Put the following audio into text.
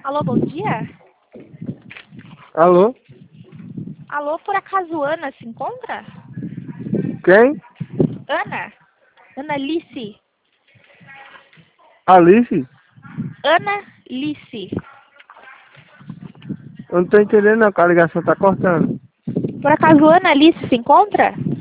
Alô, bom dia? Alô? Alô, por acaso Ana se encontra? Quem? Ana? Ana Lice? Alice? Ana Lice. Eu não tô entendendo não, que a ligação tá cortando. Por acaso Ana Lice se encontra?